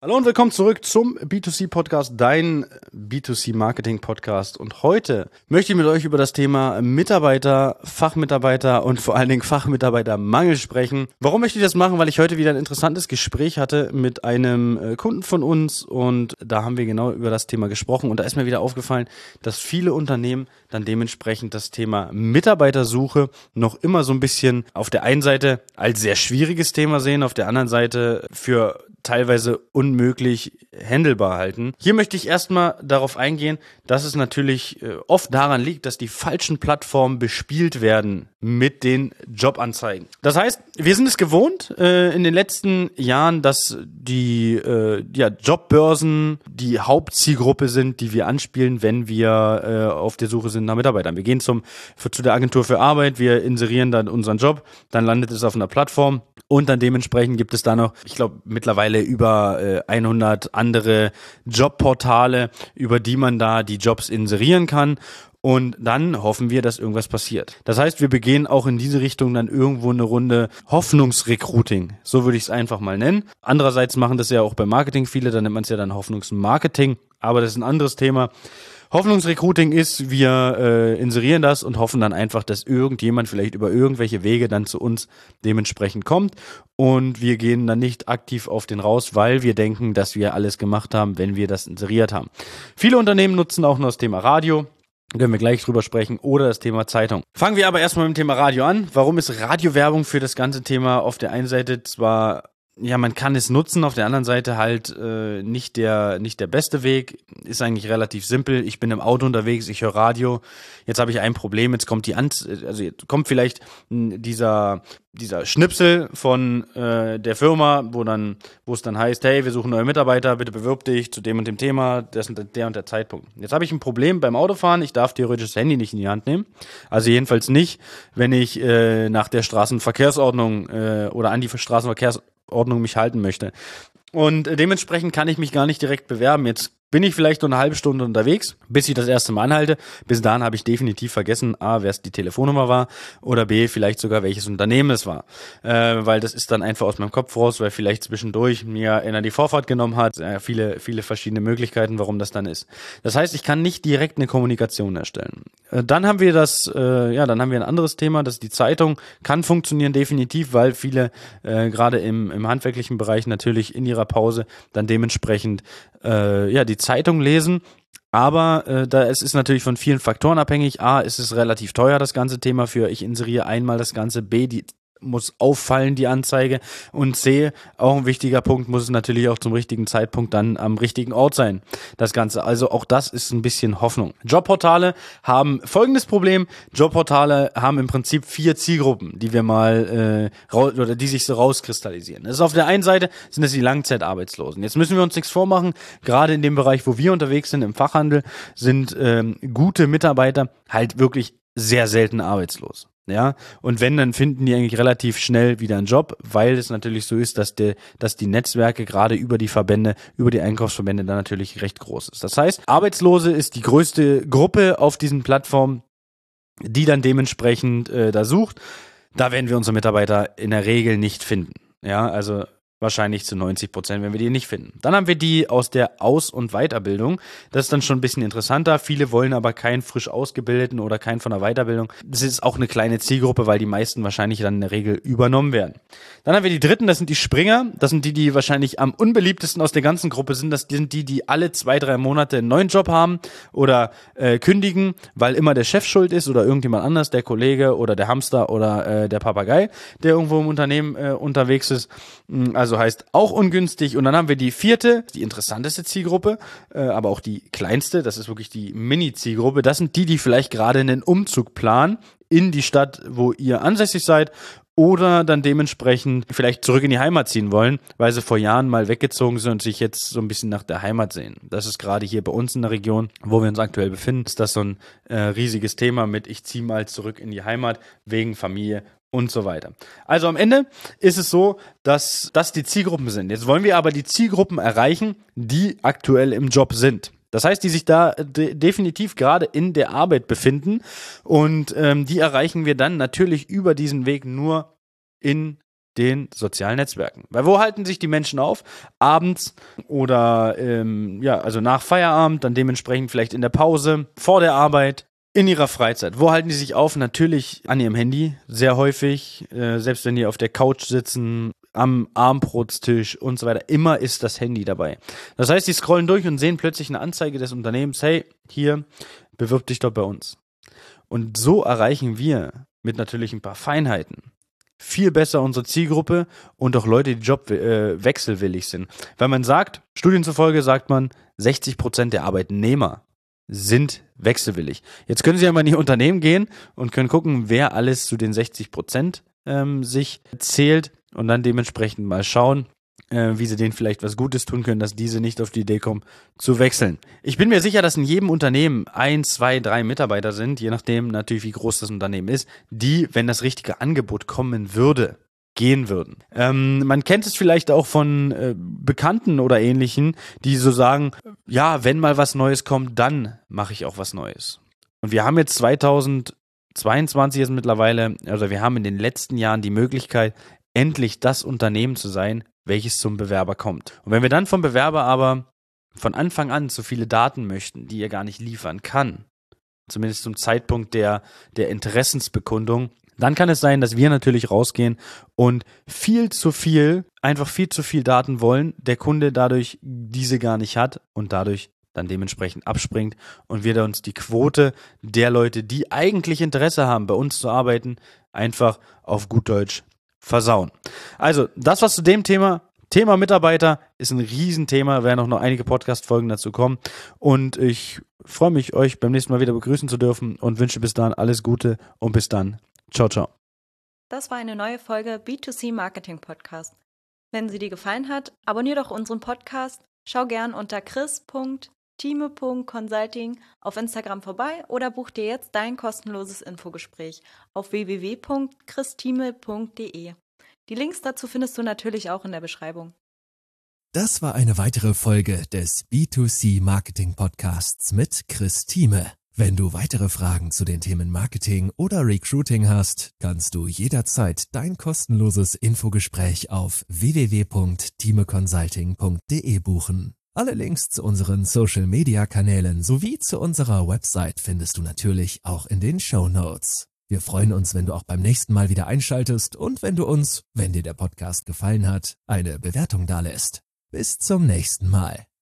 Hallo und willkommen zurück zum B2C-Podcast, dein B2C-Marketing-Podcast. Und heute möchte ich mit euch über das Thema Mitarbeiter, Fachmitarbeiter und vor allen Dingen Fachmitarbeitermangel sprechen. Warum möchte ich das machen? Weil ich heute wieder ein interessantes Gespräch hatte mit einem Kunden von uns und da haben wir genau über das Thema gesprochen. Und da ist mir wieder aufgefallen, dass viele Unternehmen dann dementsprechend das Thema Mitarbeitersuche noch immer so ein bisschen auf der einen Seite als sehr schwieriges Thema sehen, auf der anderen Seite für teilweise unmöglich handelbar halten. Hier möchte ich erstmal darauf eingehen, dass es natürlich oft daran liegt, dass die falschen Plattformen bespielt werden mit den Jobanzeigen. Das heißt, wir sind es gewohnt in den letzten Jahren, dass die Jobbörsen die Hauptzielgruppe sind, die wir anspielen, wenn wir auf der Suche sind nach Mitarbeitern. Wir gehen zu der Agentur für Arbeit, wir inserieren dann unseren Job, dann landet es auf einer Plattform und dann dementsprechend gibt es da noch, ich glaube, mittlerweile über 100 andere Jobportale, über die man da die Jobs inserieren kann. Und dann hoffen wir, dass irgendwas passiert. Das heißt, wir begehen auch in diese Richtung dann irgendwo eine Runde Hoffnungsrecruiting. So würde ich es einfach mal nennen. Andererseits machen das ja auch beim Marketing viele, dann nennt man es ja dann Hoffnungsmarketing. Aber das ist ein anderes Thema. Hoffnungsrecruiting ist, wir inserieren das und hoffen dann einfach, dass irgendjemand vielleicht über irgendwelche Wege dann zu uns dementsprechend kommt und wir gehen dann nicht aktiv auf den raus, weil wir denken, dass wir alles gemacht haben, wenn wir das inseriert haben. Viele Unternehmen nutzen auch noch das Thema Radio. Können wir gleich drüber sprechen, oder das Thema Zeitung. Fangen wir aber erstmal mit dem Thema Radio an. Warum ist Radiowerbung für das ganze Thema auf der einen Seite zwar, ja, man kann es nutzen, auf der anderen Seite halt nicht der beste Weg, ist eigentlich relativ simpel. Ich bin im Auto unterwegs, ich höre Radio, jetzt habe ich ein Problem, jetzt kommt jetzt kommt vielleicht dieser Schnipsel von der Firma, wo es dann heißt, hey, wir suchen neue Mitarbeiter, bitte bewirb dich zu dem und dem Thema, das und der und der Zeitpunkt. Jetzt habe ich ein Problem beim Autofahren, ich darf theoretisch das Handy nicht in die Hand nehmen, also jedenfalls nicht, wenn ich nach der Straßenverkehrsordnung oder an die Straßenverkehrsordnung mich halten möchte. Und dementsprechend kann ich mich gar nicht direkt bewerben. Jetzt bin ich vielleicht nur eine halbe Stunde unterwegs, bis ich das erste Mal anhalte. Bis dahin habe ich definitiv vergessen, A, wer es die Telefonnummer war oder B, vielleicht sogar welches Unternehmen es war. Weil das ist dann einfach aus meinem Kopf raus, weil vielleicht zwischendurch mir einer die Vorfahrt genommen hat. Viele verschiedene Möglichkeiten, warum das dann ist. Das heißt, ich kann nicht direkt eine Kommunikation erstellen. Dann haben wir dann haben wir ein anderes Thema, das ist die Zeitung. Kann funktionieren definitiv, weil viele gerade im handwerklichen Bereich natürlich in ihrer Pause dann dementsprechend die Zeitung lesen, aber es ist natürlich von vielen Faktoren abhängig. A, ist es relativ teuer, das ganze Thema ich inseriere einmal das Ganze. B, die muss auffallen, die Anzeige. Und C, auch ein wichtiger Punkt, muss es natürlich auch zum richtigen Zeitpunkt dann am richtigen Ort sein, das Ganze. Also auch das ist ein bisschen Hoffnung. Jobportale haben folgendes Problem. Jobportale haben im Prinzip 4 Zielgruppen, die wir mal die sich so rauskristallisieren. Das ist auf der einen Seite sind es die Langzeitarbeitslosen. Jetzt müssen wir uns nichts vormachen. Gerade in dem Bereich, wo wir unterwegs sind, im Fachhandel, sind gute Mitarbeiter halt wirklich sehr selten arbeitslos. Ja, und wenn, dann finden die eigentlich relativ schnell wieder einen Job, weil es natürlich so ist, dass die Netzwerke gerade über die Verbände, über die Einkaufsverbände dann natürlich recht groß ist. Das heißt, Arbeitslose ist die größte Gruppe auf diesen Plattformen, die dann dementsprechend da sucht. Da werden wir unsere Mitarbeiter in der Regel nicht finden. Ja, also wahrscheinlich zu 90%, wenn wir die nicht finden. Dann haben wir die aus der Aus- und Weiterbildung. Das ist dann schon ein bisschen interessanter. Viele wollen aber keinen frisch Ausgebildeten oder keinen von der Weiterbildung. Das ist auch eine kleine Zielgruppe, weil die meisten wahrscheinlich dann in der Regel übernommen werden. Dann haben wir die dritten, das sind die Springer. Das sind die wahrscheinlich am unbeliebtesten aus der ganzen Gruppe sind. Das sind die alle 2-3 Monate einen neuen Job haben oder kündigen, weil immer der Chef schuld ist oder irgendjemand anders, der Kollege oder der Hamster oder der Papagei, der irgendwo im Unternehmen unterwegs ist. Also heißt auch ungünstig. Und dann haben wir die vierte, die interessanteste Zielgruppe, aber auch die kleinste, das ist wirklich die Mini-Zielgruppe. Das sind die vielleicht gerade einen Umzug planen in die Stadt, wo ihr ansässig seid oder dann dementsprechend vielleicht zurück in die Heimat ziehen wollen, weil sie vor Jahren mal weggezogen sind und sich jetzt so ein bisschen nach der Heimat sehen. Das ist gerade hier bei uns in der Region, wo wir uns aktuell befinden, ist das so ein riesiges Thema mit ich ziehe mal zurück in die Heimat wegen Familie und so weiter. Also am Ende ist es so, dass das die Zielgruppen sind. Jetzt wollen wir aber die Zielgruppen erreichen, die aktuell im Job sind. Das heißt, die sich da definitiv gerade in der Arbeit befinden und die erreichen wir dann natürlich über diesen Weg nur in den sozialen Netzwerken. Weil wo halten sich die Menschen auf? Abends oder also nach Feierabend, dann dementsprechend vielleicht in der Pause, vor der Arbeit, in ihrer Freizeit. Wo halten die sich auf? Natürlich an ihrem Handy, sehr häufig, selbst wenn die auf der Couch sitzen, am Abendbrotstisch und so weiter. Immer ist das Handy dabei. Das heißt, die scrollen durch und sehen plötzlich eine Anzeige des Unternehmens, hey, hier, bewirb dich doch bei uns. Und so erreichen wir mit natürlich ein paar Feinheiten viel besser unsere Zielgruppe und auch Leute, die jobwechselwillig sind. Weil man sagt, Studien zufolge sagt man, 60% der Arbeitnehmer sind wechselwillig. Jetzt können Sie ja mal in Ihr Unternehmen gehen und können gucken, wer alles zu den 60% sich zählt und dann dementsprechend mal schauen, wie Sie denen vielleicht was Gutes tun können, dass diese nicht auf die Idee kommen, zu wechseln. Ich bin mir sicher, dass in jedem Unternehmen 1, 2, 3 Mitarbeiter sind, je nachdem natürlich, wie groß das Unternehmen ist, die, wenn das richtige Angebot kommen würde, gehen würden. Man kennt es vielleicht auch von Bekannten oder Ähnlichen, die so sagen, ja, wenn mal was Neues kommt, dann mache ich auch was Neues. Und wir haben jetzt 2022 jetzt mittlerweile, also wir haben in den letzten Jahren die Möglichkeit, endlich das Unternehmen zu sein, welches zum Bewerber kommt. Und wenn wir dann vom Bewerber aber von Anfang an so viele Daten möchten, die er gar nicht liefern kann, zumindest zum Zeitpunkt der Interessensbekundung, dann kann es sein, dass wir natürlich rausgehen und einfach viel zu viel Daten wollen, der Kunde dadurch diese gar nicht hat und dadurch dann dementsprechend abspringt und wir uns die Quote der Leute, die eigentlich Interesse haben, bei uns zu arbeiten, einfach auf gut Deutsch versauen. Also, das was zu dem Thema Mitarbeiter ist ein Riesenthema, werden noch einige Podcast-Folgen dazu kommen und ich freue mich, euch beim nächsten Mal wieder begrüßen zu dürfen und wünsche bis dahin alles Gute und bis dann. Ciao, ciao. Das war eine neue Folge B2C Marketing Podcast. Wenn sie dir gefallen hat, abonniere doch unseren Podcast, schau gern unter chris.thieme.consulting auf Instagram vorbei oder buch dir jetzt dein kostenloses Infogespräch auf www.christhieme.de. Die Links dazu findest du natürlich auch in der Beschreibung. Das war eine weitere Folge des B2C Marketing Podcasts mit Chris Thieme. Wenn du weitere Fragen zu den Themen Marketing oder Recruiting hast, kannst du jederzeit dein kostenloses Infogespräch auf www.thiemeconsulting.de buchen. Alle Links zu unseren Social-Media-Kanälen sowie zu unserer Website findest du natürlich auch in den Shownotes. Wir freuen uns, wenn du auch beim nächsten Mal wieder einschaltest und wenn du uns, wenn dir der Podcast gefallen hat, eine Bewertung dalässt. Bis zum nächsten Mal.